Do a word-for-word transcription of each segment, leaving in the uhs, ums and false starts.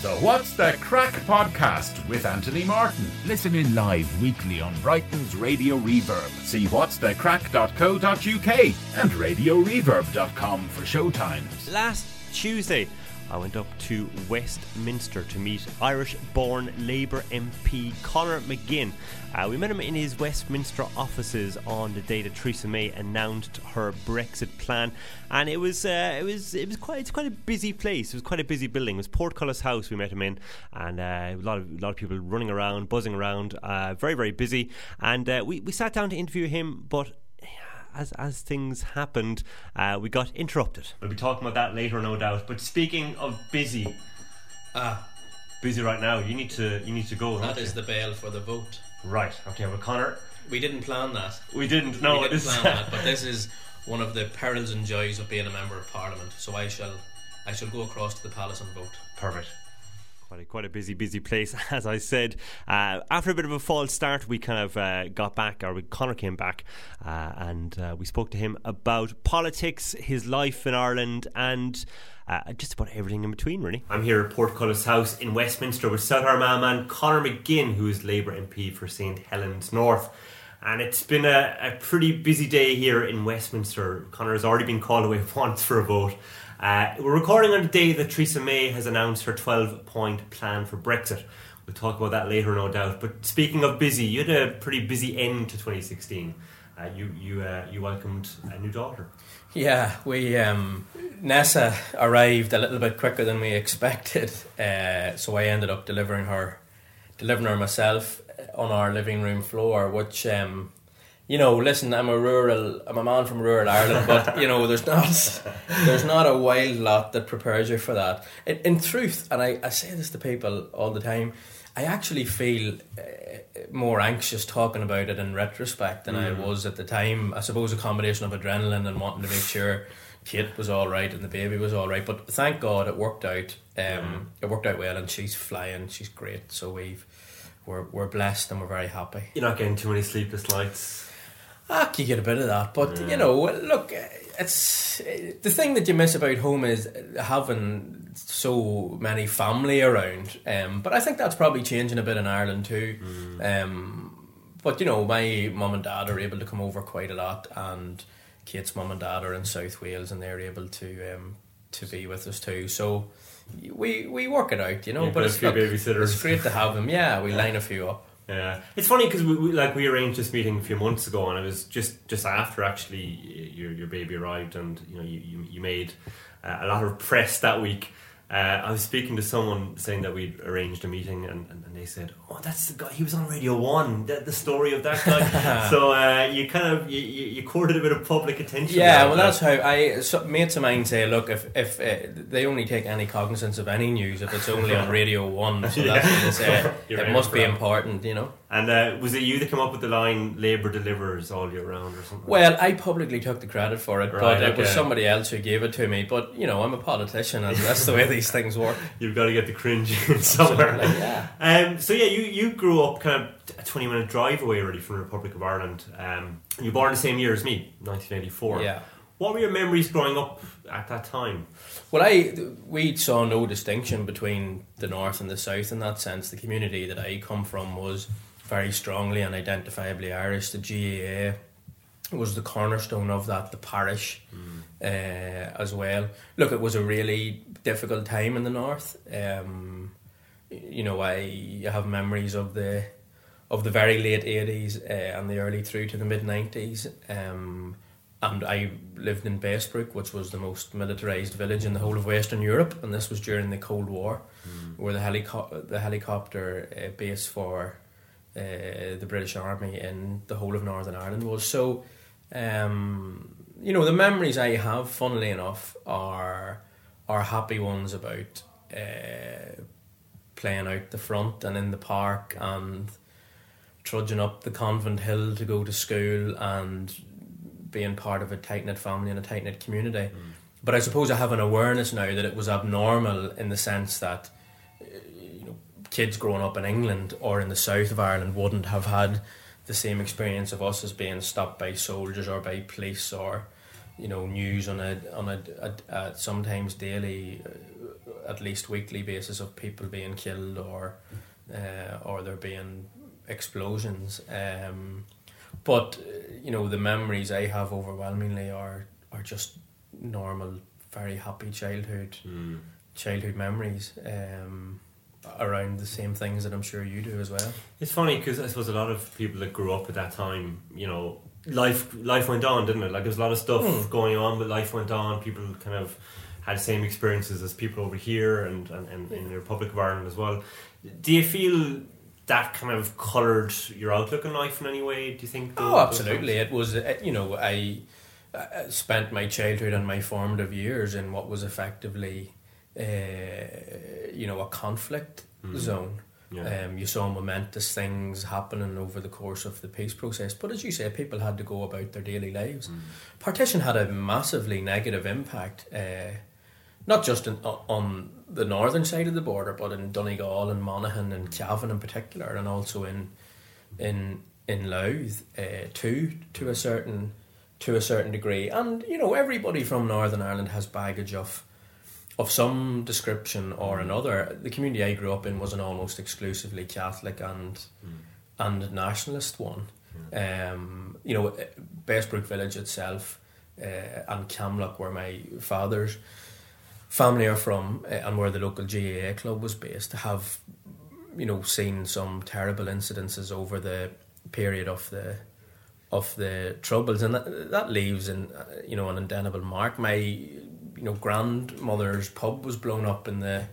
The What's the Crack podcast with Anthony Martin. Listen in live weekly on Brighton's Radio Reverb. See whats the crack dot co dot uk and radio reverb dot com for showtimes. Last Tuesday, I went up to Westminster to meet Irish-born Labour M P Conor McGinn. Uh, we met him in his Westminster offices on the day that Theresa May announced her Brexit plan, and it was uh, it was it was quite it's quite a busy place. It was quite a busy building. It was Portcullis House we met him in, and uh, a lot of a lot of people running around, buzzing around, uh, very very busy. And uh, we we sat down to interview him, but As as things happened, uh, we got interrupted. We'll be talking about that later, no doubt. But speaking of busy, ah, busy right now. You need to you need to go. That is you? the bail for the vote. Right. Okay. Well, Conor, we didn't plan that. We didn't. No, we didn't this plan that. But this is one of the perils and joys of being a member of Parliament. So I shall I shall go across to the Palace and vote. Perfect. Quite a, quite a busy, busy place, as I said. Uh, after a bit of a false start, we kind of uh, got back, or we, Conor came back, uh, and uh, we spoke to him about politics, his life in Ireland, and uh, just about everything in between, really. I'm here at Portcullis House in Westminster with South Armagh man Conor McGinn, who is Labour M P for Saint Helens North. And it's been a, a pretty busy day here in Westminster. Conor has already been called away once for a vote. Uh, we're recording on the day that Theresa May has announced her twelve-point plan for Brexit. We'll talk about that later, no doubt. But speaking of busy, you had a pretty busy end to twenty sixteen. Uh, you you uh, you welcomed a new daughter. Yeah, we um, Nessa arrived a little bit quicker than we expected, uh, so I ended up delivering her, delivering her myself on our living room floor, which. Um, You know, listen, I'm a rural, I'm a man from rural Ireland, but you know, there's not, there's not a wild lot that prepares you for that. In, in truth, and I, I say this to people all the time, I actually feel uh, more anxious talking about it in retrospect than mm. I was at the time. I suppose a combination of adrenaline and wanting to make sure Kate was all right and the baby was all right. But thank God it worked out. Um, mm. It worked out well, and she's flying. She's great. So we've we're we're blessed and we're very happy. You're not getting too many sleepless nights. Ah, you get a bit of that, but yeah. You know, look, it's the thing that you miss about home is having so many family around. Um, but I think that's probably changing a bit in Ireland too. Mm. Um, but you know, my mum and dad are able to come over quite a lot, and Kate's mum and dad are in South Wales, and they're able to um, to be with us too. So we we work it out, you know. Yeah, but it's, a few look, babysitters. It's great to have them. Yeah, we line a few up. Yeah, it's funny because we, we like we arranged this meeting a few months ago, and it was just, just after actually your your baby arrived, and you know you you, you made uh, a lot of press that week. Uh, I was speaking to someone saying that we'd arranged a meeting, and, and, and they said, "Oh, that's the guy. He was on Radio One. The, the story of that guy." So uh, you kind of you, you, you courted a bit of public attention. Yeah, well, that. that's how I so, mates of mine say. Look, if if uh, they only take any cognizance of any news if it's only on Radio One, so that's what they say. It must be important, you know. And uh, was it you that came up with the line "Labour delivers all year round" or something? Well, I publicly took the credit for it, right, but okay. It was somebody else who gave it to me. But you know, I'm a politician, and that's the way these things work. You've got to get the cringe in somewhere. Yeah. Um, so yeah, you, you grew up kind of a twenty minute drive away, really, from the Republic of Ireland. Um, you were born the same year as me, nineteen eighty-four. Yeah. What were your memories growing up at that time? Well, I we saw no distinction between the north and the south in that sense. The community that I come from was very strongly and identifiably Irish. The G A A was the cornerstone of that, the parish mm. uh, as well. Look, it was a really difficult time in the north. Um, you know, I have memories of the of the very late eighties uh, and the early through to the mid nineties. Um, and I lived in Basebrook, which was the most militarised village in the whole of Western Europe, and this was during the Cold War, mm. where the, helico- the helicopter uh, base for Uh, the British Army in the whole of Northern Ireland was. So, um, you know, the memories I have, funnily enough, are are happy ones about uh, playing out the front and in the park and trudging up the Convent Hill to go to school and being part of a tight-knit family and a tight-knit community. Mm. But I suppose I have an awareness now that it was abnormal in the sense that kids growing up in England or in the south of Ireland wouldn't have had the same experience of us as being stopped by soldiers or by police, or you know, news on a on a, a, a sometimes daily at least weekly basis of people being killed or uh, or there being explosions. Um, but you know, the memories I have overwhelmingly are are just normal, very happy childhood mm. childhood memories. Um, around the same things that I'm sure you do as well. It's funny because I suppose a lot of people that grew up at that time, you know, life life went on, didn't it? Like, there's a lot of stuff mm. going on, but life went on. People kind of had the same experiences as people over here and, and, and in the Republic of Ireland as well. Do you feel that kind of coloured your outlook on life in any way, do you think? Oh, absolutely. It was, you know, I, I spent my childhood and my formative years in what was effectively Uh, you know, a conflict mm. zone. Yeah. Um, you saw momentous things happening over the course of the peace process, but as you say, people had to go about their daily lives. Mm. Partition had a massively negative impact, uh, not just in, on the northern side of the border, but in Donegal and Monaghan and Cavan in particular, and also in in in Louth uh, too, to a certain to a certain degree. And you know, everybody from Northern Ireland has baggage of. of some description or another. The community I grew up in was an almost exclusively Catholic and mm. and nationalist one. Yeah. Um, you know, Bestbrook village itself uh, and Camlock, where my father's family are from, uh, and where the local G A A club was based, have, you know, seen some terrible incidences over the period of the of the Troubles, and that, that leaves in, uh, you know, an indelible mark. My you know, grandmother's pub was blown up in the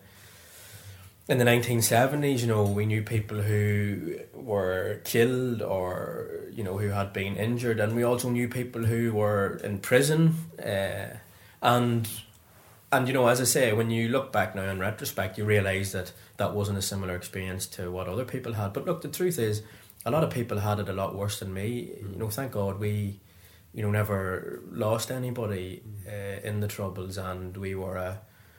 in the nineteen seventies. You know, we knew people who were killed or, you know, who had been injured, and we also knew people who were in prison. Uh, and and you know, as I say, when you look back now in retrospect, you realise that that wasn't a similar experience to what other people had. But look, the truth is, a lot of people had it a lot worse than me. You know, thank God we. You know, never lost anybody uh, in the Troubles, and we were a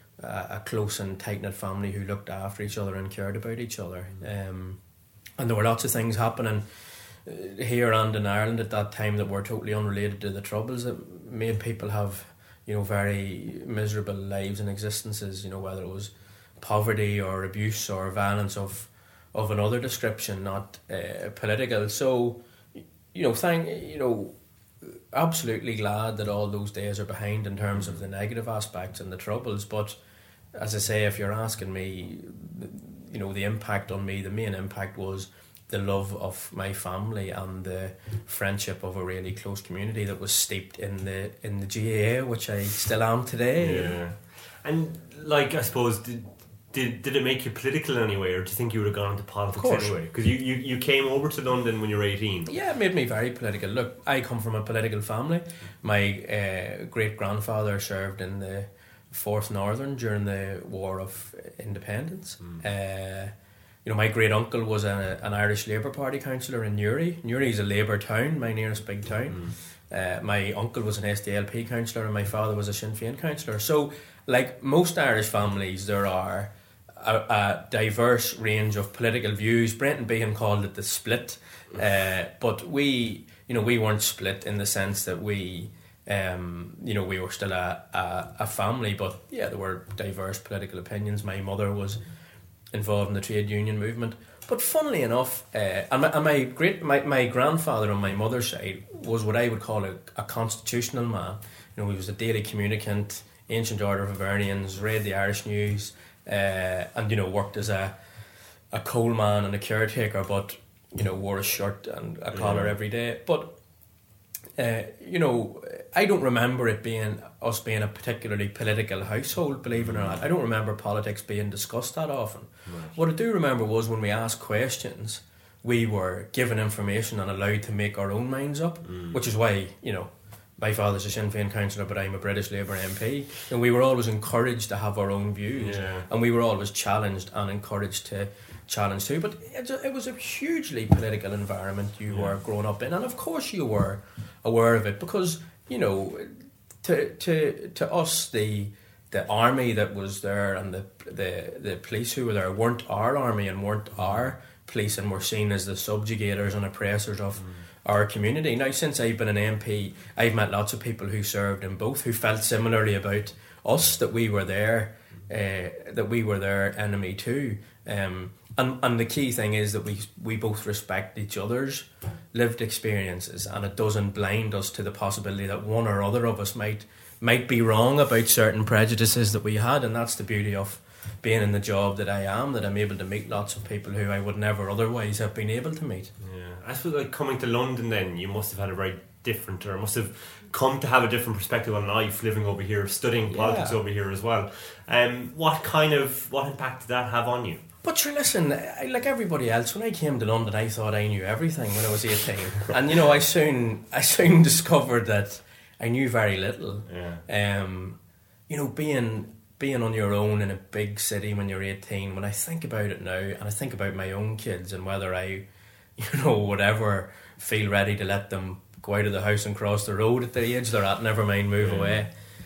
a close and tight knit family who looked after each other and cared about each other. Um, and there were lots of things happening here and in Ireland at that time that were totally unrelated to the Troubles that made people have, you know, very miserable lives and existences. You know, whether it was poverty or abuse or violence of of another description, not uh, political. So, you know, thank you know. absolutely glad that all those days are behind in terms of the negative aspects and the Troubles. But as I say, if you're asking me, you know, the impact on me, the main impact was the love of my family and the friendship of a really close community that was steeped in the in the G A A, which I still am today. Yeah. And like, I suppose, did Did did it make you political in any way, or do you think you would have gone into politics anyway? Because you, you, you came over to London when you were eighteen. Yeah, it made me very political. Look, I come from a political family. My uh, great-grandfather served in the fourth Northern during the War of Independence. Mm. Uh, you know, my great-uncle was a, an Irish Labour Party councillor in Newry. Newry is a Labour town, my nearest big town. Mm. Uh, my uncle was an S D L P councillor and my father was a Sinn Féin councillor. So, like most Irish families, there are A, a diverse range of political views. Brenton Behan called it the split, uh, but we, you know, we weren't split in the sense that we, um, you know, we were still a, a, a family. But yeah, there were diverse political opinions. My mother was involved in the trade union movement. But funnily enough, uh, and, my, and my great, my, my grandfather on my mother's side was what I would call a, a constitutional man. You know, he was a daily communicant, Ancient Order of Hibernians, read the Irish News. Uh, and you know, worked as a a coalman and a caretaker, but you know, wore a shirt and a collar yeah. every day. But uh, you know, I don't remember it being us being a particularly political household, believe it or not. I don't remember politics being discussed that often. Right. What I do remember was when we asked questions, we were given information and allowed to make our own minds up, mm. which is why, you know, my father's a Sinn Féin councillor, but I'm a British Labour M P. And we were always encouraged to have our own views. Yeah. And we were always challenged and encouraged to challenge too. But it was a hugely political environment you yeah. were growing up in. And of course you were aware of it because, you know, to to to us, the the army that was there and the, the, the police who were there weren't our army and weren't our police and were seen as the subjugators and oppressors of... Mm. our community. Now, since I've been an M P, I've met lots of people who served in both, who felt similarly about us, that we were there uh, that we were their enemy too. Um, and and the key thing is that we we both respect each other's lived experiences, and it doesn't blind us to the possibility that one or other of us might might be wrong about certain prejudices that we had. And that's the beauty of being in the job that I am, that I'm able to meet lots of people who I would never otherwise have been able to meet. Yeah, I suppose like coming to London, then you must have had a very different, or must have come to have a different perspective on life, living over here, studying politics yeah. over here as well. Um, what kind of what impact did that have on you? But sure, listen, I, like everybody else, when I came to London, I thought I knew everything when I was eighteen, and you know, I soon, I soon discovered that I knew very little. Yeah. Um, you know, being being on your own in a big city when you're eighteen. When I think about it now, and I think about my own kids and whether I, you know, would ever feel ready to let them go out of the house and cross the road at the age they're at, never mind move yeah. away.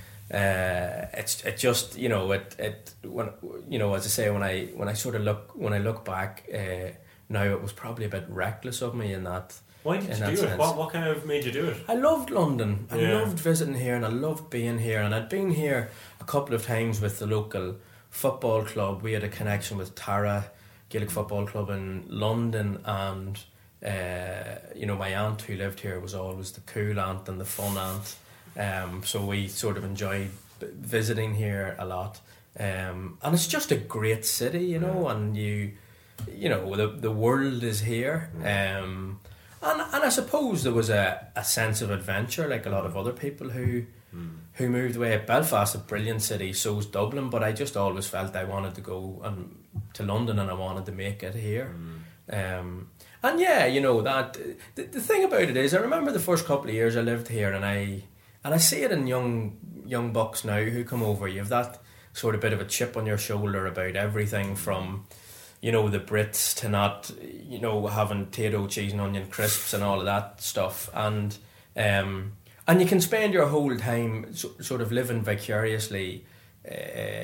Uh, it's it just you know it it when you know as I say when I when I sort of look when I look back uh, now, it was probably a bit reckless of me in that. Why did you do sense. it? What what kind of made you do it? I loved London. I yeah. loved visiting here, and I loved being here. And I'd been here a couple of times with the local football club. We had a connection with Tara Gaelic Football Club in London, and uh, you know my aunt who lived here was always the cool aunt and the fun aunt. Um, so we sort of enjoyed visiting here a lot, um, and it's just a great city, you know. And you, you know, the the world is here, um, and and I suppose there was a, a sense of adventure, like a lot of other people who mm. who moved away. Belfast, a brilliant city, so is Dublin, but I just always felt I wanted to go and to London, and I wanted to make it here. Mm. Um, and yeah, you know that the, the thing about it is, I remember the first couple of years I lived here, and I. And I see it in young young bucks now who come over. You have that sort of bit of a chip on your shoulder about everything from, you know, the Brits to not, you know, having potato, cheese and onion crisps and all of that stuff. And um, and you can spend your whole time so, sort of living vicariously uh,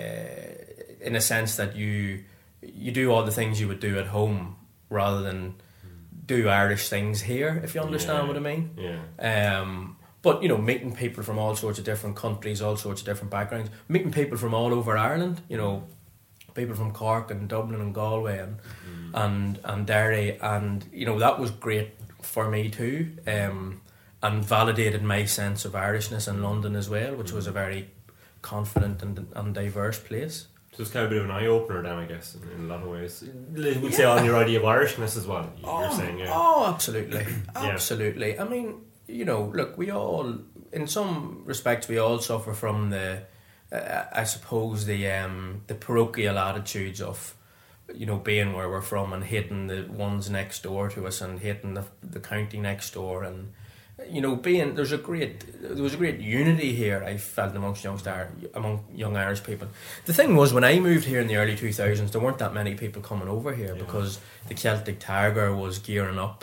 in a sense that you you do all the things you would do at home rather than do Irish things here, if you understand yeah. what I mean. Yeah. Um, But, you know, meeting people from all sorts of different countries, all sorts of different backgrounds, meeting people from all over Ireland, you know, people from Cork and Dublin and Galway and mm. and, and Derry, and, you know, that was great for me too, um, and validated my sense of Irishness in London as well, which mm. was a very confident and, and diverse place. So it's kind of a bit of an eye-opener then, I guess, in, in a lot of ways. Would yeah. say on your idea of Irishness as well, oh, you're saying, yeah. Oh, absolutely. Absolutely. Yeah. I mean... You know, look, we all, in some respects, we all suffer from the, uh, I suppose, the um, the parochial attitudes of, you know, being where we're from and hating the ones next door to us and hating the the county next door, and you know, being there's a great there was a great unity here I felt amongst young among young Irish people. The thing was, when I moved here in the early two thousands, there weren't that many people coming over here yeah. because the Celtic Tiger was gearing up.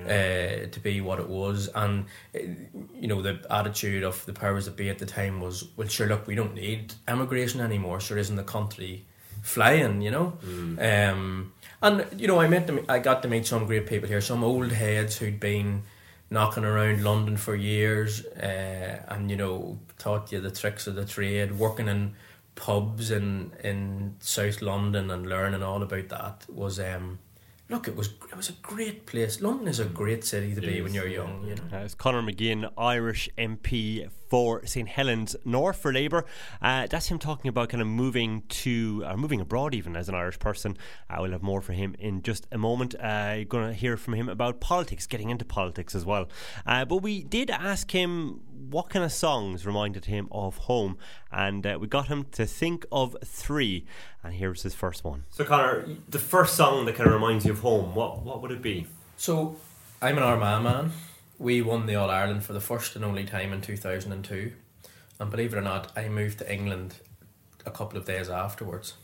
Uh, to be what it was, and uh, you know the attitude of the powers that be at the time was, well, sure, look, we don't need emigration anymore. Sure, isn't the country flying? You know, mm. um, and you know, I met them. I got to meet some great people here, some old heads who'd been knocking around London for years, uh, and you know, taught you the tricks of the trade, working in pubs in in South London and learning all about that was. Um, Look, it was it was a great place. London is a great city to be when you're young. You know, uh, it's Conor McGinn, Irish M P for Saint Helens North for Labour. Uh, that's him talking about kind of moving to, or moving abroad even as an Irish person. Uh, we'll have more for him in just a moment. Uh, you're going to hear from him about politics, getting into politics as well. Uh, but we did ask him what kind of songs reminded him of home, and uh, we got him to think of three, and here's his first one. So Conor, the first song that kind of reminds you of home, what what would it be? So I'm an Armagh man. We won the All-Ireland for the first and only time in two thousand two, and believe it or not, I moved to England a couple of days afterwards,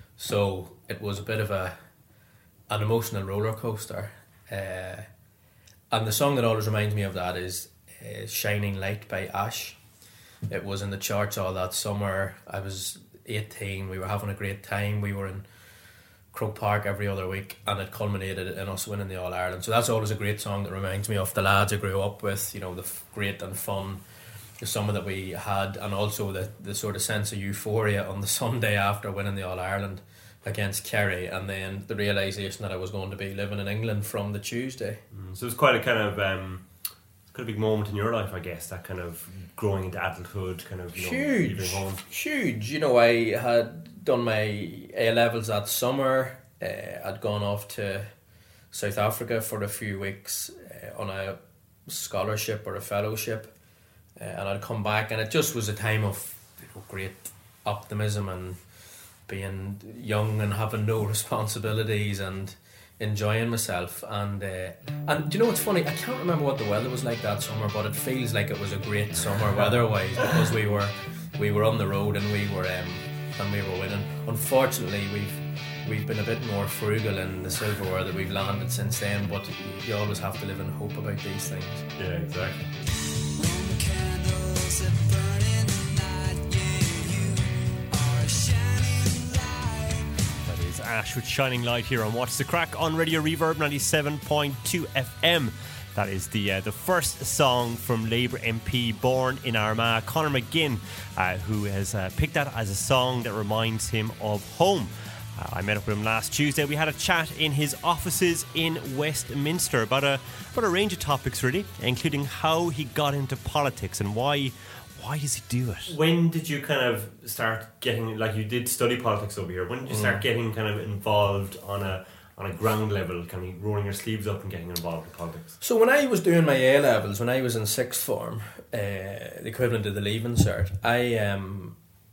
so it was a bit of a an emotional roller coaster, uh, and the song that always reminds me of that is Uh, Shining Light by Ash. It was in the charts all that summer. I was eighteen. We were having a great time. We were in Croke Park every other week, and it culminated in us winning the All-Ireland. So that's always a great song that reminds me of the lads I grew up with, you know, the f- great and fun the summer that we had, and also the the sort of sense of euphoria on the Sunday after winning the All Ireland against Kerry, and then the realisation that I was going to be living in England from the Tuesday. Mm, so it was quite a kind of um, quite a big moment in your life, I guess. That kind of growing into adulthood, kind of, you know, huge, leaving home. Huge. You know, I had done my A levels that summer. Uh, I'd gone off to South Africa for a few weeks uh, on a scholarship or a fellowship, uh, and I'd come back, and it just was a time of, you know, great optimism and being young and having no responsibilities and enjoying myself. And uh, and do you know what's funny? I can't remember what the weather was like that summer, but it feels like it was a great summer weather-wise, because we were we were on the road and we were um, and we were winning. Unfortunately, we've we've been a bit more frugal in the silverware that we've landed since then, but you always have to live in hope about these things. Yeah, exactly. Ash with Shining Light here on What's the Crack on Radio Reverb ninety-seven point two F M. That is the uh, the first song from Labour M P born in Armagh, Conor McGinn, uh, who has uh, picked that as a song that reminds him of home. Uh, I met up with him last Tuesday. We had a chat in his offices in Westminster about a about a range of topics, really, including how he got into politics and why. Why does he do it? When did you kind of start getting, like you did study politics over here, when did you start mm. getting kind of involved on a on a ground level, kind of rolling your sleeves up and getting involved with politics? So when I was doing my A levels, when I was in sixth form, uh, the equivalent of the Leaving Cert, I um,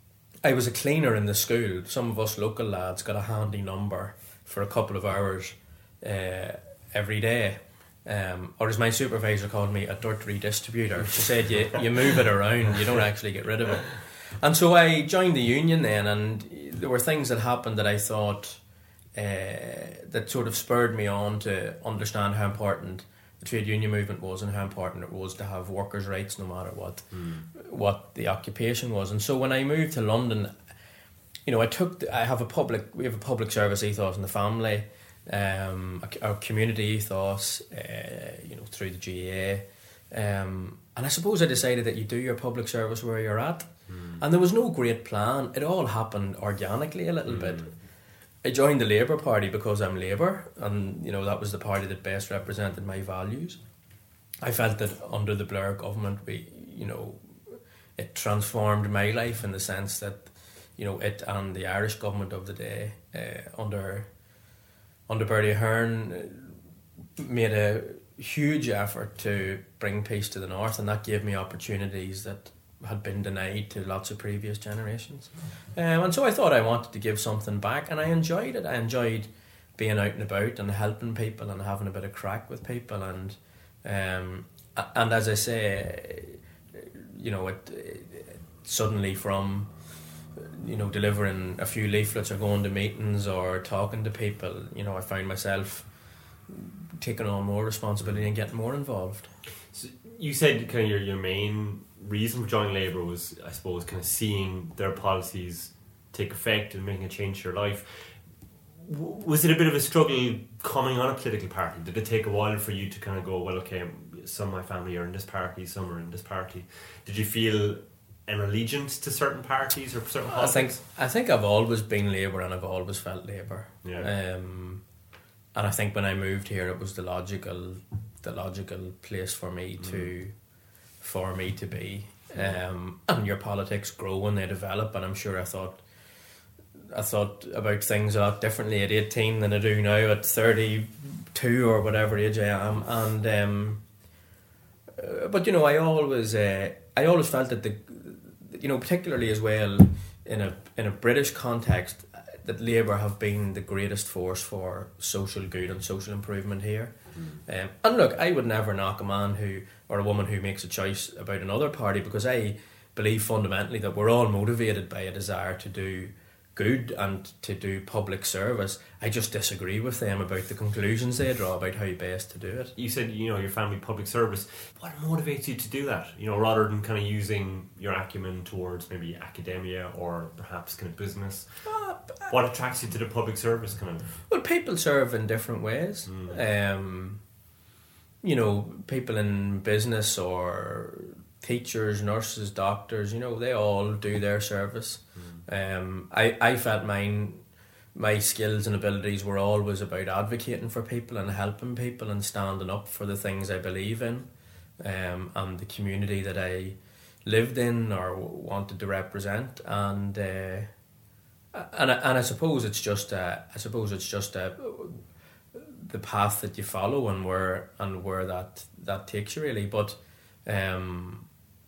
I was a cleaner in the school. Some of us local lads got a handy number for a couple of hours uh, every day. Um, or as my supervisor called me, a dirt redistributor. She said you, you move it around, you don't actually get rid of it. And so I joined the union then, and there were things that happened that I thought uh, that sort of spurred me on to understand how important the trade union movement was and how important it was to have workers' rights no matter what mm. what the occupation was. And so when I moved to London, you know, I took the, I have a public we have a public service ethos in the family. Um, our community ethos, uh, you know, through the G A A, um, and I suppose I decided that you do your public service where you're at, mm. and there was no great plan. It all happened organically a little mm. bit. I joined the Labour Party because I'm Labour, and you know that was the party that best represented my values. I felt that under the Blair government, we, you know, it transformed my life in the sense that, you know, it and the Irish government of the day uh, under. Under Bertie Ahern made a huge effort to bring peace to the north, and that gave me opportunities that had been denied to lots of previous generations. Um, and so I thought I wanted to give something back, and I enjoyed it. I enjoyed being out and about and helping people and having a bit of crack with people. And um, and as I say, you know, it, it suddenly from... you know, delivering a few leaflets or going to meetings or talking to people, you know, I found myself taking on more responsibility and getting more involved. So you said kind of your, your main reason for joining Labour was, I suppose, kind of seeing their policies take effect and making a change to your life. W- was it a bit of a struggle coming on a political party? Did it take a while for you to kind of go, well, okay, some of my family are in this party, some are in this party? Did you feel an allegiance to certain parties or certain politics? I think I think I've always been Labour and I've always felt Labour. Yeah. Um, and I think when I moved here, it was the logical, the logical place for me mm. to, for me to be. Um, and your politics grow and they develop. And I'm sure I thought, I thought about things a lot differently at eighteen than I do now at thirty-two or whatever age I am. And um, uh, but you know, I always, uh, I always felt that the you know, particularly as well in a in a British context, that Labour have been the greatest force for social good and social improvement here. Mm. Um, and look, I would never knock a man who or a woman who makes a choice about another party, because I believe fundamentally that we're all motivated by a desire to do good and to do public service. I just disagree with them about the conclusions they draw about how best to do it. You said, you know, your family public service. What motivates you to do that? You know, rather than kind of using your acumen towards maybe academia or perhaps kind of business. Uh, what attracts you to the public service kind of? Well, people serve in different ways. Mm. Um, you know, people in business or teachers, nurses, doctors, you know, they all do their service. Mm. Um, I, I felt mine, my skills and abilities were always about advocating for people and helping people and standing up for the things I believe in, um, and the community that I lived in or wanted to represent. And uh, and I, and I suppose it's just a, I suppose it's just a, the path that you follow and where and where that that takes you, really. But um,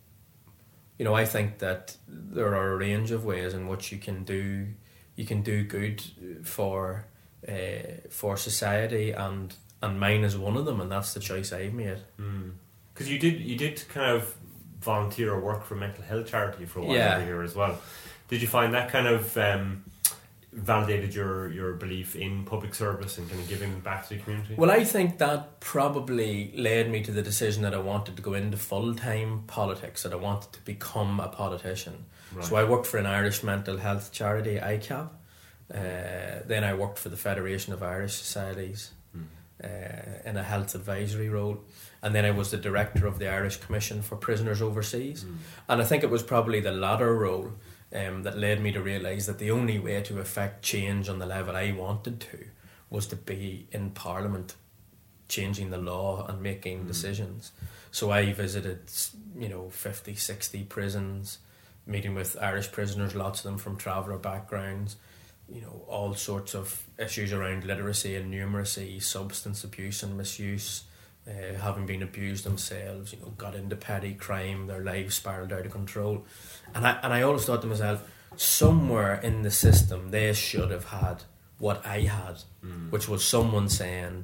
you know, I think that there are a range of ways in which you can do you can do good for uh, for society, and and mine is one of them, and that's the choice I've made. Because mm. you did you did kind of volunteer or work for a mental health charity for a while yeah. over here as well. Did you find that kind of um, validated your, your belief in public service and kind of giving back to the community? Well, I think that probably led me to the decision that I wanted to go into full-time politics, that I wanted to become a politician. Right. So I worked for an Irish mental health charity, I C A P. Uh, then I worked for the Federation of Irish Societies mm. uh, in a health advisory role. And then I was the director of the Irish Commission for Prisoners Overseas. Mm. And I think it was probably the latter role Um, that led me to realise that the only way to effect change on the level I wanted to was to be in Parliament, changing the law and making mm. decisions. So I visited, you know, fifty, sixty prisons, meeting with Irish prisoners, lots of them from traveller backgrounds, you know, all sorts of issues around literacy and numeracy, substance abuse and misuse, uh, having been abused themselves, you know, got into petty crime, their lives spiralled out of control. And I and I always thought to myself, somewhere in the system they should have had what I had, mm. which was someone saying,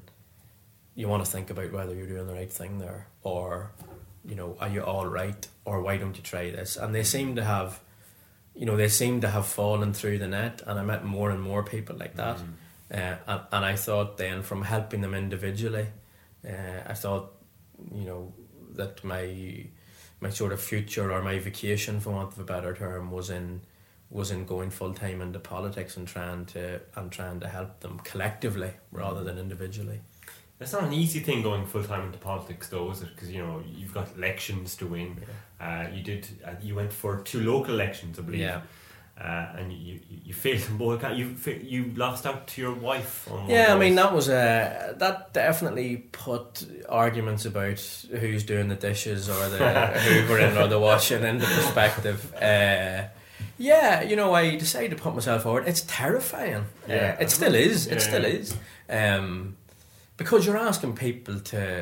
you want to think about whether you're doing the right thing there, or, you know, are you all right, or why don't you try this? And they seem to have, you know, they seem to have fallen through the net, and I met more and more people like that. Mm. Uh, and, and I thought then, from helping them individually, uh, I thought, you know, that my... my sort of future, or my vacation, for want of a better term, was in was in going full time into politics and trying to and trying to help them collectively rather than individually. It's not an easy thing going full time into politics, though, is it? Because, you know, you've got elections to win. Yeah. Uh, you did. Uh, you went for two local elections, I believe. Yeah. Uh, and you you failed them both. You you lost out to your wife. On yeah, I mean that was a that definitely put arguments about who's doing the dishes or the hoovering or the washing into perspective. Uh, yeah, you know, I decided to put myself forward. It's terrifying. Yeah, uh, it still is. It yeah. still is. Um, because you're asking people to.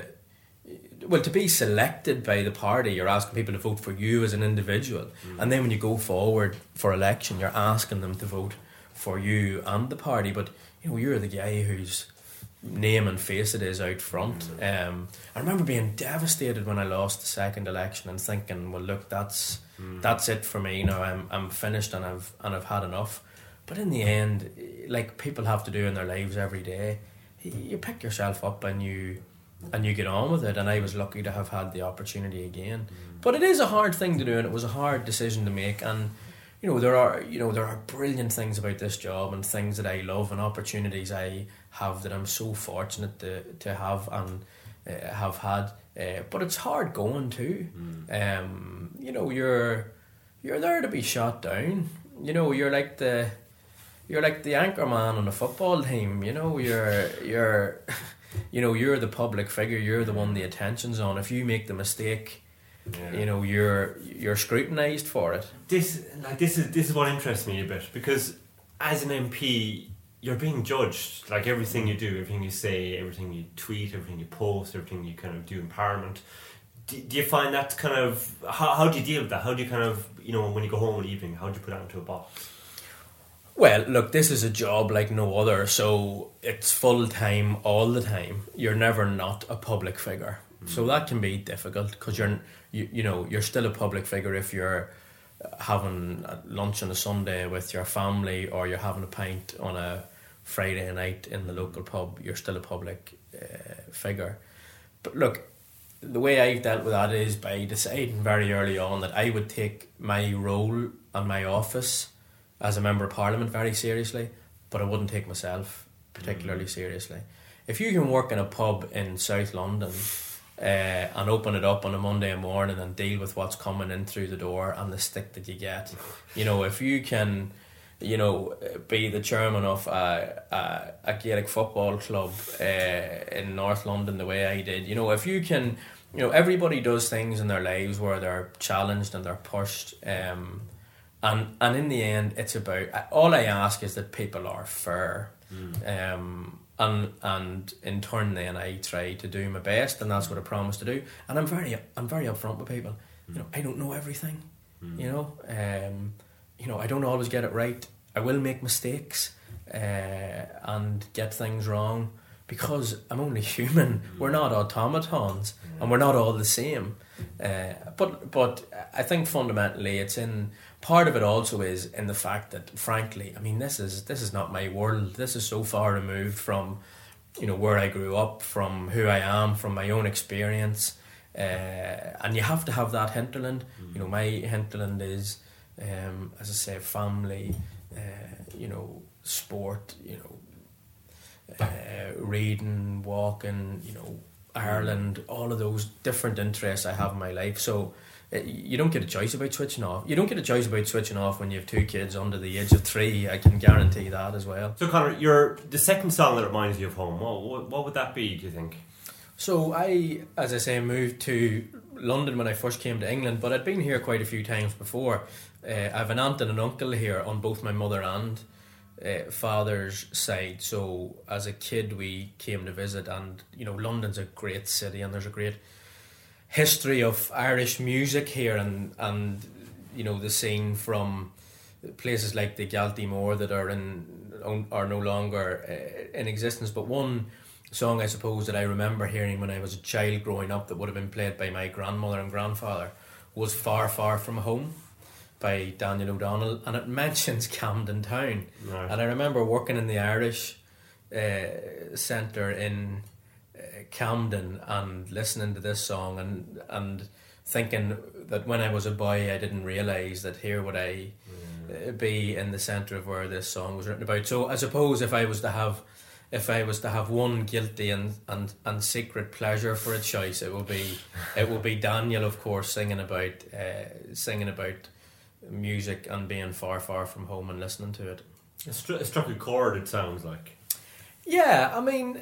Well, to be selected by the party, you're asking people to vote for you as an individual. Mm. And then when you go forward for election, you're asking them to vote for you and the party. But, you know, you're the guy whose name and face it is out front. Mm. Um, I remember being devastated when I lost the second election and thinking, well, look, that's mm. that's it for me. You know, I'm I'm finished and I've and I've had enough. But in the end, like people have to do in their lives every day, you pick yourself up and you... and you get on with it, and I was lucky to have had the opportunity again. Mm. But it is a hard thing to do, and it was a hard decision to make. And you know, there are you know there are brilliant things about this job and things that I love and opportunities I have that I'm so fortunate to to have and uh, have had. Uh, but it's hard going too. Mm. Um, you know, you're you're there to be shot down. You know, you're like the you're like the anchor man on a football team. You know, you're you're. You know, you're the public figure. You're the one the attention's on. If you make the mistake, yeah. you know, you're you're scrutinised for it. This like this is this is what interests me a bit, because as an M P, you're being judged. Like everything you do, everything you say, everything you tweet, everything you post, everything you kind of do in Parliament. Do, do you find that kind of how how do you deal with that? How do you kind of, you know, when you go home in the evening, how do you put that into a box? Well, look, this is a job like no other, so it's full time all the time. You're never not a public figure, mm. so that can be difficult because you're, you, you know, you're still a public figure if you're having lunch on a Sunday with your family or you're having a pint on a Friday night in the local pub. You're still a public uh, figure. But look, the way I've dealt with that is by deciding very early on that I would take my role and my office as a member of Parliament very seriously, but I wouldn't take myself particularly mm. seriously. If you can work in a pub in South London uh, and open it up on a Monday morning and deal with what's coming in through the door and the stick that you get. You know, if you can, you know, be the chairman of a, a, a Gaelic football club uh, in North London the way I did, you know, if you can, you know, everybody does things in their lives where they're challenged and they're pushed, um, and and in the end, it's about, all I ask is that people are fair, mm. um, and and in turn, then I try to do my best, and that's what I promise to do. And I'm very I'm very upfront with people. Mm. You know, I don't know everything. Mm. You know, um, you know, I don't always get it right. I will make mistakes uh, and get things wrong, because I'm only human. Mm. We're not automatons, mm. and we're not all the same. Uh, but but I think fundamentally, it's in part of it also is in the fact that, frankly, I mean, this is this is not my world. This is so far removed from, you know, where I grew up, from who I am, from my own experience. Uh, and you have to have that hinterland. Mm. You know, my hinterland is, um, as I say, family. Uh, you know, sport. You know. Uh, reading, walking, you know, Ireland, all of those different interests I have in my life. So uh, you don't get a choice about switching off. You don't get a choice about switching off when you have two kids under the age of three. I can guarantee that as well. So Conor, your the second song that reminds you of home, what, what, what would that be, do you think? So I, as I say, moved to London when I first came to England, but I'd been here quite a few times before. Uh, I have an aunt and an uncle here on both my mother and Uh, father's side. So as a kid we came to visit, and you know, London's a great city and there's a great history of Irish music here, and and you know, the scene from places like the Galtymore that are in are no longer uh, in existence. But one song I suppose that I remember hearing when I was a child growing up that would have been played by my grandmother and grandfather was Far Far From Home by Daniel O'Donnell, and it mentions Camden Town. Right. And I remember working in the Irish uh, Centre in uh, Camden and listening to this song and and thinking that when I was a boy I didn't realise that here would I uh, be in the centre of where this song was written about. So I suppose if I was to have if I was to have one guilty and, and, and secret pleasure for a choice, it would be it would be Daniel, of course, singing about uh, singing about music and being far, far from home and listening to it. It, stru- it struck a chord, it sounds like. Yeah, I mean,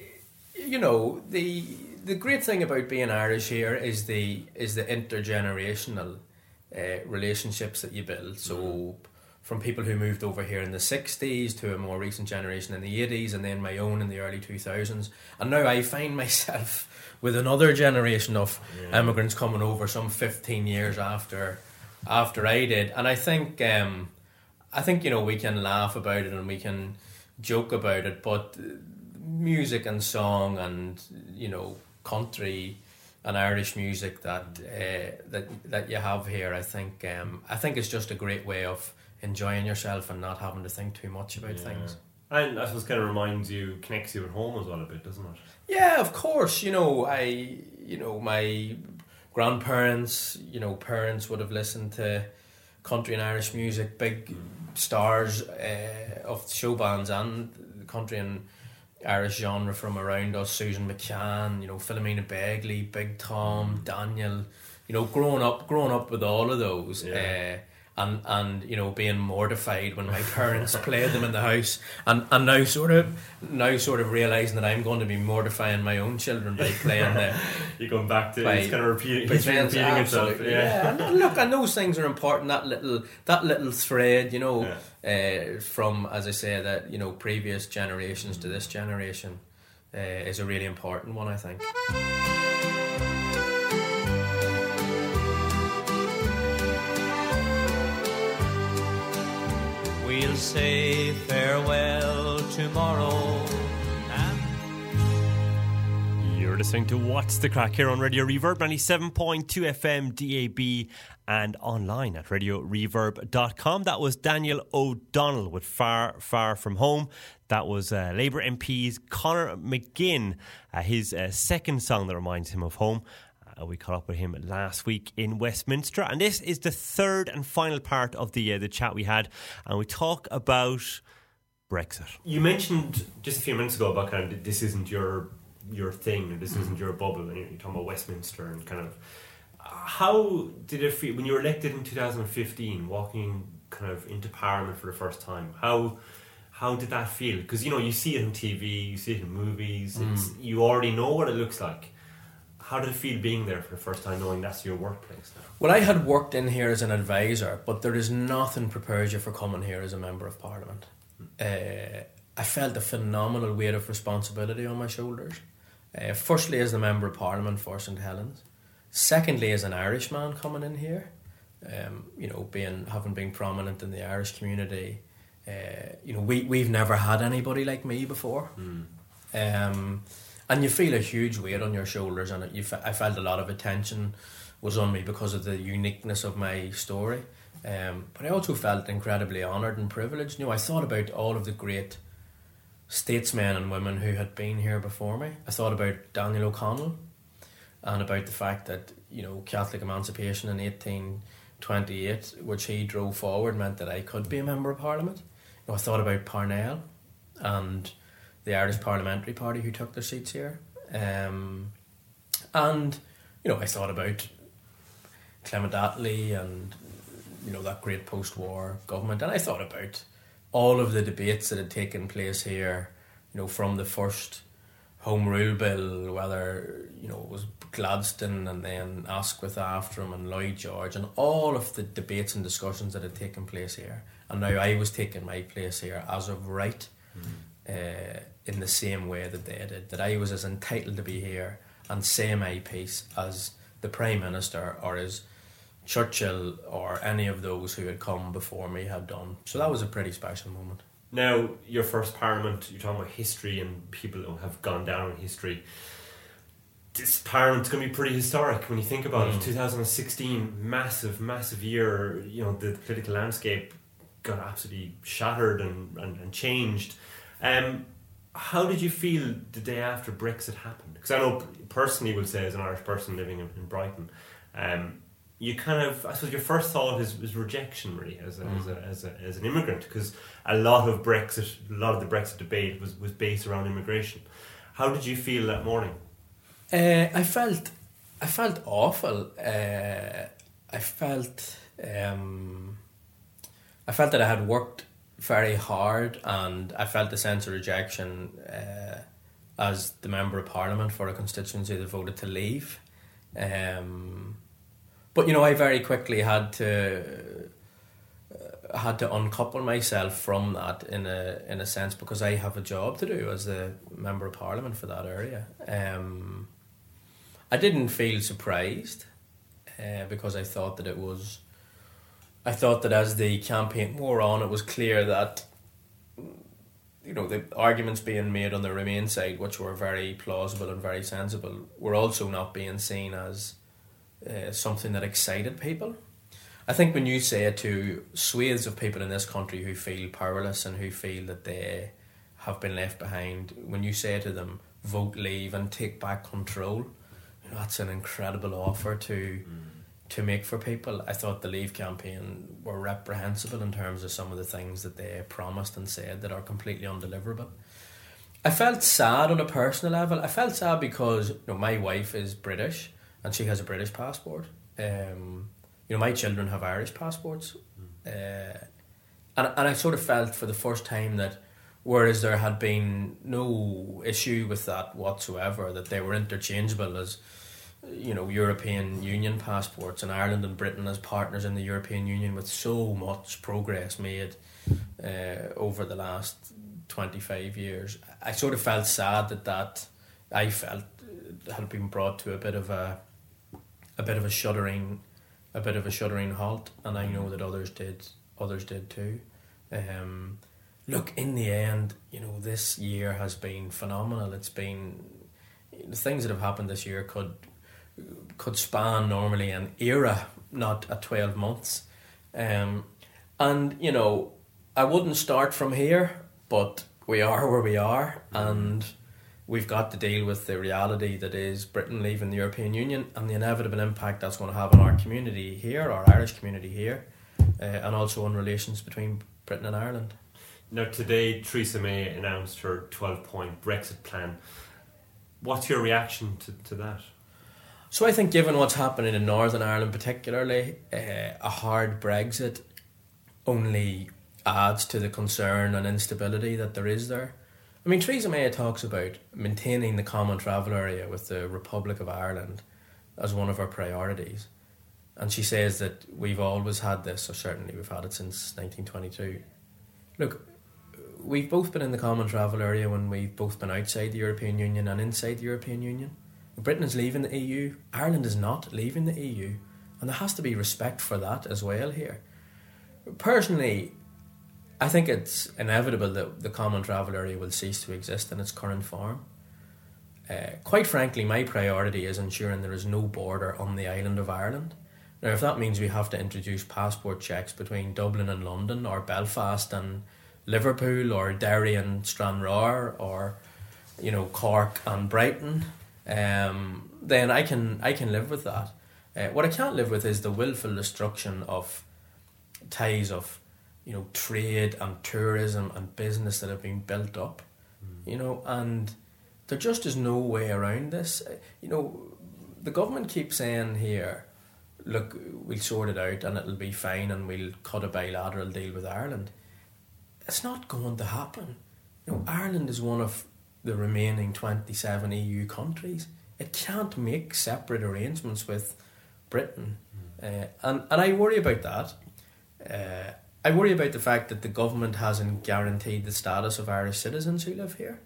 you know, the the great thing about being Irish here is the is the intergenerational uh, relationships that you build. So mm. from people who moved over here in the sixties to a more recent generation in the eighties, and then my own in the early two thousands. And now I find myself with another generation of yeah. immigrants coming over some fifteen years after after I did. And I think um, I think, you know, we can laugh about it and we can joke about it, but music and song and, you know, country and Irish music that uh, that that you have here, I think um, I think it's just a great way of enjoying yourself and not having to think too much about yeah. things. And I suppose kind of reminds you, connects you at home as well a bit, doesn't it? Yeah, of course. You know, I, you know, my grandparents, you know, parents would have listened to country and Irish music, big mm. stars uh, of show bands and country and Irish genre from around us. Susan McCann, you know, Philomena Begley, Big Tom, mm. Daniel. You know, growing up, growing up with all of those. Yeah. Uh, And, and you know, being mortified when my parents played them in the house, and, and now sort of now sort of realising that I'm going to be mortifying my own children by playing the. You're going back to by, it's kind of repeating, it's repeating itself. Yeah. yeah, and look, and those things are important. That little that little thread, you know, yeah. uh, from, as I say, that, you know, previous generations to this generation, uh, is a really important one, I think. We'll say farewell tomorrow. And you're listening to What's the Crack here on Radio Reverb, ninety-seven point two F M, D A B, and online at radio reverb dot com. That was Daniel O'Donnell with Far, Far From Home. That was uh, Labour M P's Conor McGinn, uh, his uh, second song that reminds him of home. Uh, we caught up with him last week in Westminster, and this is the third and final part of the uh, the chat we had, and we talk about Brexit. You mentioned just a few minutes ago about kind of this isn't your your thing, and this mm. isn't your bubble, and you're talking about Westminster and kind of. How did it feel when you were elected in two thousand fifteen, walking kind of into Parliament for the first time? How how did that feel? Because you know you see it on T V, you see it in movies. Mm. It's, you already know what it looks like. How did it feel being there for the first time, knowing that's your workplace now? Well, I had worked in here as an advisor, but there is nothing prepares you for coming here as a member of Parliament. Mm. Uh, I felt a phenomenal weight of responsibility on my shoulders. Uh, firstly, as the member of Parliament for St Helens. Secondly, as an Irishman coming in here, um, you know, being having been prominent in the Irish community, uh, you know, we we've never had anybody like me before, mm. um, and you feel a huge weight on your shoulders, and it, you f- I felt a lot of attention was on me because of the uniqueness of my story, um, but I also felt incredibly honoured and privileged. You know, I thought about all of the great statesmen and women who had been here before me. I thought about Daniel O'Connell. And about the fact that, you know, Catholic emancipation in eighteen twenty-eight, which he drove forward, meant that I could be a member of Parliament. You know, I thought about Parnell and the Irish Parliamentary Party who took their seats here. Um, and, you know, I thought about Clement Attlee and, you know, that great post-war government. And I thought about all of the debates that had taken place here, you know, from the first Home Rule Bill, whether, you know, it was Gladstone and then Asquith after him and Lloyd George, and all of the debates and discussions that had taken place here. And now I was taking my place here as of right, mm. uh, in the same way that they did, that I was as entitled to be here and say my piece as the Prime Minister or as Churchill or any of those who had come before me had done. So that was a pretty special moment. Now, your first Parliament, you're talking about history and people who have gone down in history. This Parliament's going to be pretty historic when you think about mm. it. twenty sixteen, massive, massive year. You know, the political landscape got absolutely shattered and, and, and changed. Um, how did you feel the day after Brexit happened? Because I know personally, will say as an Irish person living in, in Brighton, um, you kind of, I suppose your first thought is, is rejection, really, as a, mm. as, a, as, a, as an immigrant, because a lot of Brexit, a lot of the Brexit debate was, was based around immigration. How did you feel that morning? Uh, I felt, I felt awful. Uh, I felt, um, I felt that I had worked very hard, and I felt a sense of rejection uh, as the member of Parliament for a constituency that voted to leave. Um, But you know, I very quickly had to uh, had to uncouple myself from that in a in a sense, because I have a job to do as the member of Parliament for that area. Um, I didn't feel surprised uh, because I thought that it was. I thought that as the campaign wore on, it was clear that, you know, the arguments being made on the Remain side, which were very plausible and very sensible, were also not being seen as Uh, something that excited people. I think when you say it to swathes of people in this country who feel powerless and who feel that they have been left behind, when you say to them, vote leave and take back control, you know, that's an incredible offer to mm. to make for people. I thought the Leave campaign were reprehensible in terms of some of the things that they promised and said that are completely undeliverable. I felt sad on a personal level. I felt sad because, you know, my wife is British and she has a British passport. Um, you know, my children have Irish passports. Mm. Uh, and, and I sort of felt for the first time that whereas there had been no issue with that whatsoever, that they were interchangeable as, you know, European Union passports, and Ireland and Britain as partners in the European Union with so much progress made uh, over the last twenty-five years. I sort of felt sad that that, I felt, had been brought to a bit of a a bit of a shuddering a bit of a shuddering halt, and I know that others did others did too. Um, look, in the end, you know, this year has been phenomenal. It's been, the things that have happened this year could could span normally an era, not a twelve months. Um, and you know, I wouldn't start from here, but we are where we are, and we've got to deal with the reality that is Britain leaving the European Union and the inevitable impact that's going to have on our community here, our Irish community here, uh, and also on relations between Britain and Ireland. Now today, Theresa May announced her twelve-point Brexit plan. What's your reaction to, to that? So I think given what's happening in Northern Ireland particularly, uh, a hard Brexit only adds to the concern and instability that there is there. I mean, Theresa May talks about maintaining the common travel area with the Republic of Ireland as one of her priorities. And she says that we've always had this, or certainly we've had it since nineteen twenty-two. Look, we've both been in the common travel area when we've both been outside the European Union and inside the European Union. Britain is leaving the E U, Ireland is not leaving the E U, and there has to be respect for that as well here. Personally, I think it's inevitable that the common travel area will cease to exist in its current form. Uh, quite frankly, my priority is ensuring there is no border on the island of Ireland. Now, if that means we have to introduce passport checks between Dublin and London, or Belfast and Liverpool, or Derry and Stranraer, or, you know, Cork and Brighton, um, then I can I can live with that. Uh, what I can't live with is the willful destruction of ties of, you know, trade and tourism and business that have been built up, mm. you know, and there just is no way around this. You know, the government keeps saying here, look, we'll sort it out and it'll be fine and we'll cut a bilateral deal with Ireland. It's not going to happen. You know, Ireland is one of the remaining twenty-seven E U countries. It can't make separate arrangements with Britain. Mm. Uh, and, and I worry about that. Uh, I worry about the fact that the government hasn't guaranteed the status of Irish citizens who live here.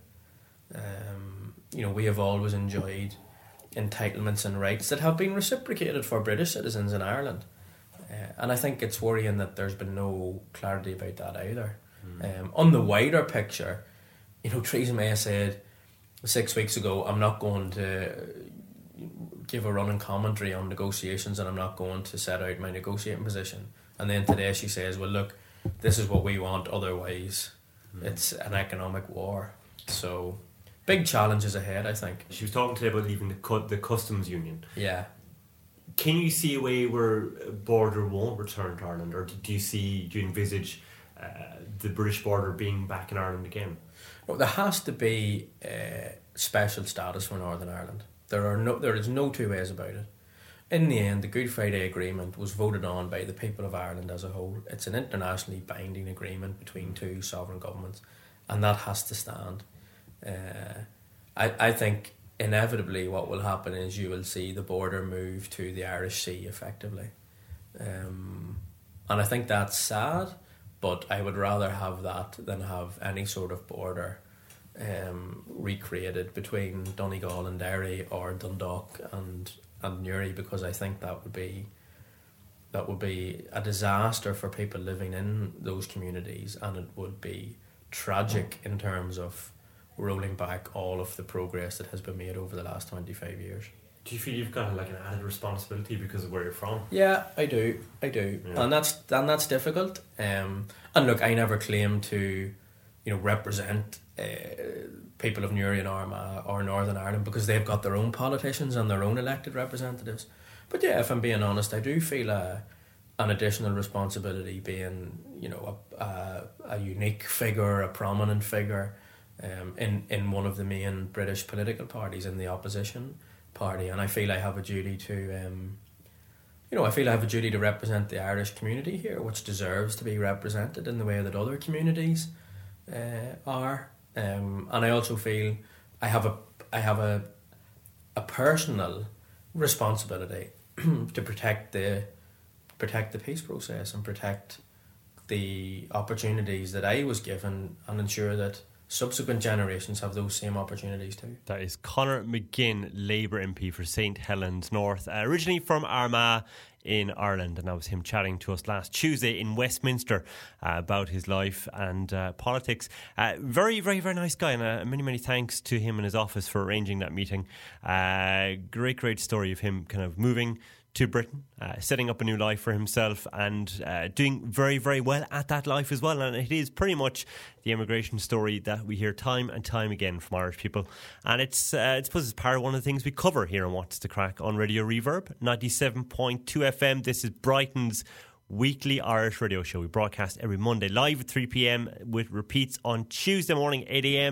Um, you know, we have always enjoyed entitlements and rights that have been reciprocated for British citizens in Ireland. Uh, and I think it's worrying that there's been no clarity about that either. Mm. Um, on the wider picture, you know, Theresa May said six weeks ago, I'm not going to give a running commentary on negotiations and I'm not going to set out my negotiating position. And then today she says, well, look, this is what we want, otherwise mm. it's an economic war. So big challenges ahead, I think. She was talking today about leaving the cu- the customs union. Yeah. Can you see a way where a border won't return to Ireland, or do you see, do you envisage uh, the British border being back in Ireland again? Well, there has to be uh, special status for Northern Ireland. There are no, there is no two ways about it. In the end, the Good Friday Agreement was voted on by the people of Ireland as a whole. It's an internationally binding agreement between two sovereign governments, and that has to stand. Uh, I, I think inevitably what will happen is you will see the border move to the Irish Sea effectively. Um, and I think that's sad, but I would rather have that than have any sort of border um, recreated between Donegal and Derry or Dundalk and and Newry, because I think that would be that would be a disaster for people living in those communities, and it would be tragic in terms of rolling back all of the progress that has been made over the last twenty-five years. Do you feel you've got like an added responsibility because of where you're from? Yeah, I do. I do. Yeah. And that's and that's difficult. Um, and look, I never claim to, you know, represent uh, people of Newry and Armagh or Northern Ireland, because they've got their own politicians and their own elected representatives. But yeah, if I'm being honest, I do feel a, an additional responsibility being, you know, a, a, a unique figure, a prominent figure um, in, in one of the main British political parties, in the opposition party. And I feel I have a duty to, um, you know, I feel I have a duty to represent the Irish community here, which deserves to be represented in the way that other communities uh, are. Um, and I also feel I have a I have a a personal responsibility to protect the protect the peace process and protect the opportunities that I was given, and ensure that subsequent generations have those same opportunities too. That is Conor McGinn, Labour M P for Saint Helens North, uh, originally from Armagh in Ireland, and that was him chatting to us last Tuesday in Westminster uh, about his life and uh, politics. Uh, very, very, very nice guy, and uh, many, many thanks to him and his office for arranging that meeting. Uh, great, great story of him kind of moving to Britain, uh, setting up a new life for himself, and uh, doing very, very well at that life as well. And it is pretty much the immigration story that we hear time and time again from Irish people. And it's, uh, I suppose it's part of one of the things we cover here on What's the Crack on Radio Reverb, ninety-seven point two F M. This is Brighton's weekly Irish radio show. We broadcast every Monday live at three p.m. with repeats on Tuesday morning, eight a.m.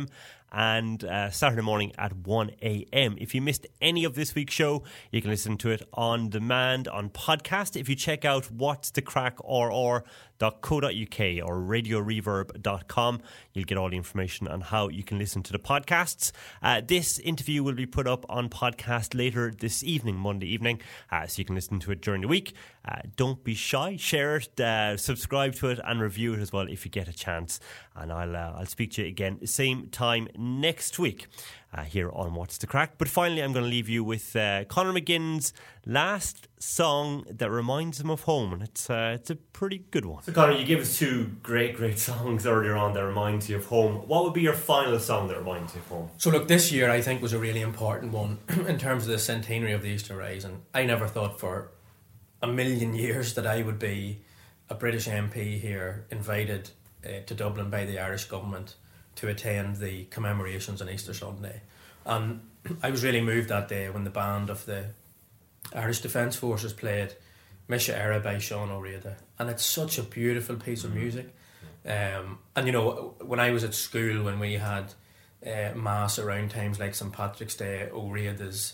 and uh, Saturday morning at one a.m. If you missed any of this week's show, you can listen to it on demand on podcast. If you check out What's the Crack R R dot co dot uk or radio reverb dot com, you'll get all the information on how you can listen to the podcasts. Uh, this interview will be put up on podcast later this evening, Monday evening, uh, so you can listen to it during the week. Uh, don't be shy, share it, uh, subscribe to it and review it as well if you get a chance. And I'll uh, I'll speak to you again same time next week uh, here on What's the Crack. But finally, I'm going to leave you with uh, Conor McGinn's last song that reminds him of home, and it's uh, it's a pretty good one. So Conor, you gave us two great great songs earlier on that reminds you of home. What would be your final song that reminds you of home? So look, this year I think was a really important one in terms of the centenary of the Easter Rising. I never thought for a million years that I would be a British M P here, invited uh, to Dublin by the Irish government to attend the commemorations on Easter Sunday. And I was really moved that day when the band of the Irish Defence Forces played Misha Era by Sean O'Reilly, and it's such a beautiful piece of music. Um, and you know, when I was at school, when we had uh, mass around times like Saint Patrick's Day, O'Reilly's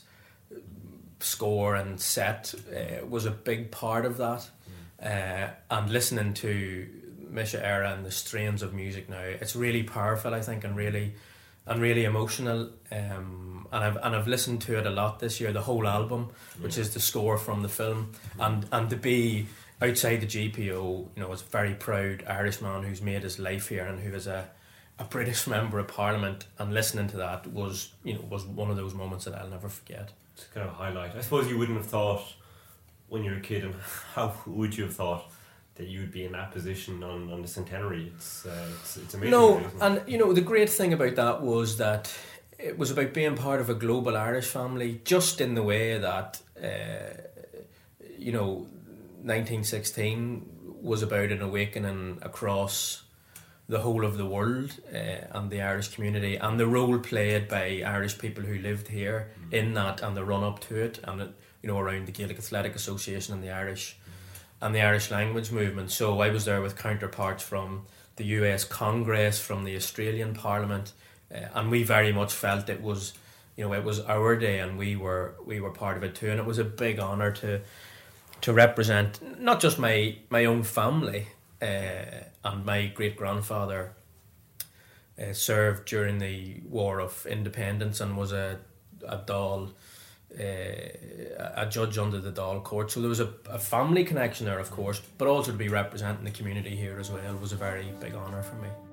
score and set uh, was a big part of that. Uh, and listening to Misha Era and the strains of music now, it's really powerful, I think, and really and really emotional. Um, and I've and I've listened to it a lot this year, the whole album, which is the score from the film, and and to be outside the G P O, you know, as a very proud Irishman who's made his life here and who is a a British member of Parliament, and listening to that was, you know, was one of those moments that I'll never forget. It's kind of a highlight. I suppose you wouldn't have thought when you were a kid, and how would you have thought that you would be in that position on, on the centenary? It's, uh, it's it's amazing. No, really, isn't it? and you know, the great thing about that was that it was about being part of a global Irish family, just in the way that uh, you know, nineteen sixteen was about an awakening across the whole of the world, uh, and the Irish community, and the role played by Irish people who lived here mm. in that, and the run up to it, and it, you know, around the Gaelic Athletic Association and the Irish mm. and the Irish language movement. So I was there with counterparts from the U S Congress, from the Australian Parliament, uh, and we very much felt it was, you know, it was our day, and we were we were part of it too. And it was a big honour to to represent not just my my own family. Uh, and my great-grandfather uh, served during the War of Independence and was a a Dáil, uh, a judge under the Dáil court. So there was a, a family connection there, of course, but also to be representing the community here as well was a very big honour for me.